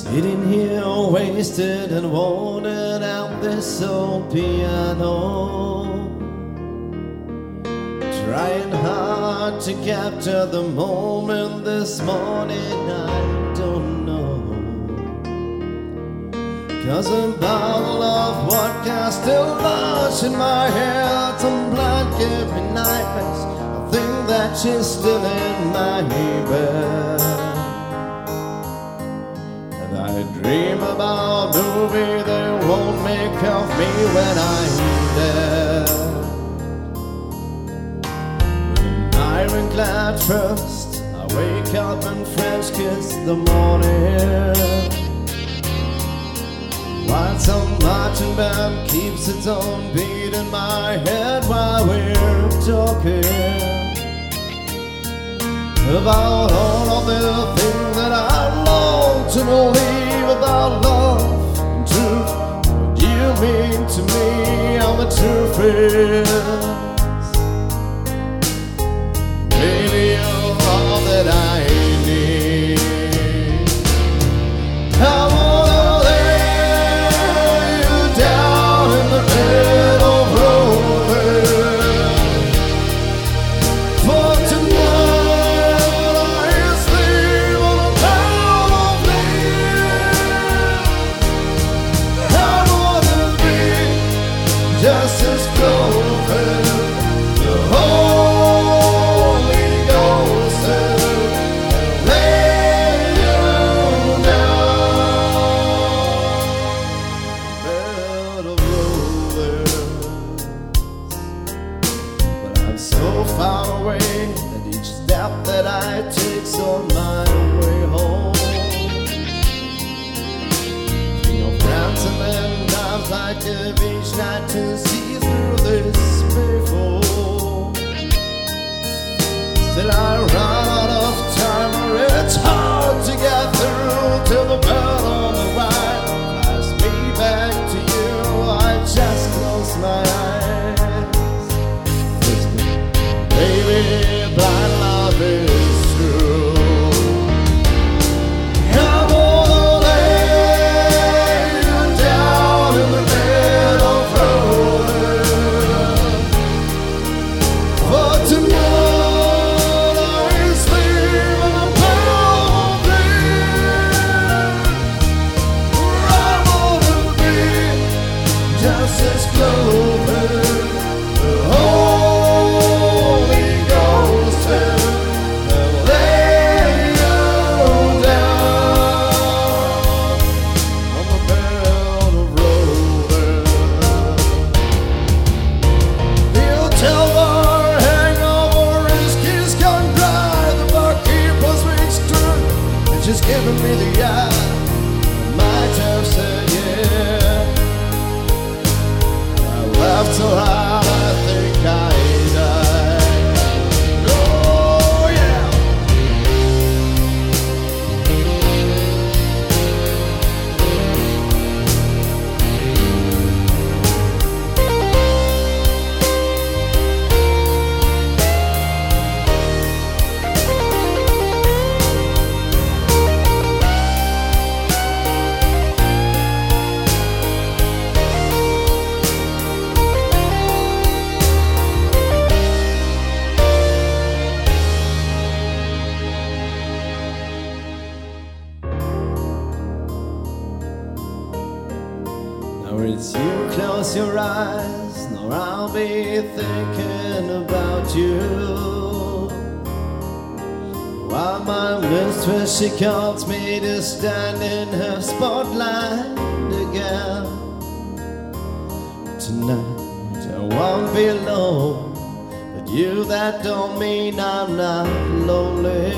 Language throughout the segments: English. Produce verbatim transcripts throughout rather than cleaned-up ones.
Sitting here wasted and worn out this old piano, trying hard to capture the moment this morning. I don't know, 'cause a bottle of vodka still lodged in my head. Some blood gave me nightmares. I think that she's still in my bed. I dream about movie they won't make of me when I'm dead. With an ironclad first, I wake up and French kiss the morning, while some marching band keeps its own beat in my head while we're talking about all of the things that I long to believe about love and truth. What you mean to me, and the truth is, baby, you're all that I need. I wanna lay you down in the bed of roses, for tonight I sleep on a pound of leaves. I wanna be just as close as the Holy Ghost and lay you down, bed of roses. But I'm so far away that each step that I take's on my way home. King of ransom and dimes like a beach night to see through this before. Still I run out of time, or it's hard to get through till the bell on the right flies me back to you. I just close my eyes. Baby, blind love is true. I wanna lay you down in the bed of roses, for tonight I sleep in a pound of leaves. I wanna be just as close as the Holy Ghost and lay you down on the bed of roses. He'll tell our hangover his keys can't dry. The barkeeper's reached through and she's giving me the eye. Might have said yeah. I laughed so hard I think I died. Oh yeah. Now it's you, close your eyes, now I'll be thinking about you, while my mistress, she calls me to stand in her spotlight again. Tonight I won't be alone, but you, that don't mean I'm not lonely.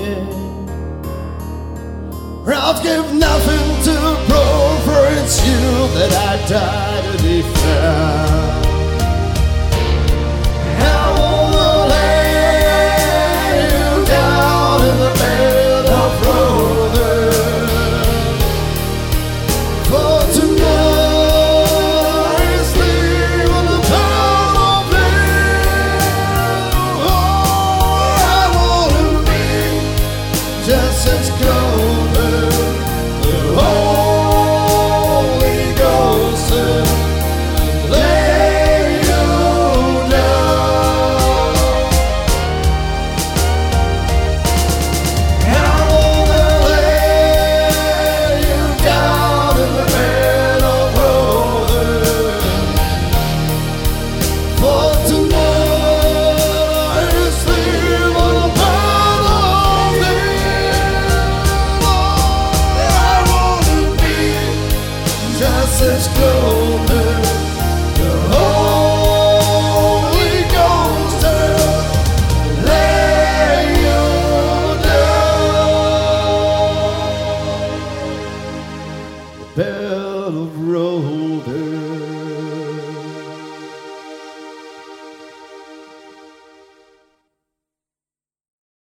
I'll give nothing to prove, for it's you that I die to defend. I wanna lay you down in the bed of roses, for tonight I sleep on the pound of leaves. Oh, I wanna be just as close as the whole gets colder, the Holy Ghost will lay you down. The bell of Rome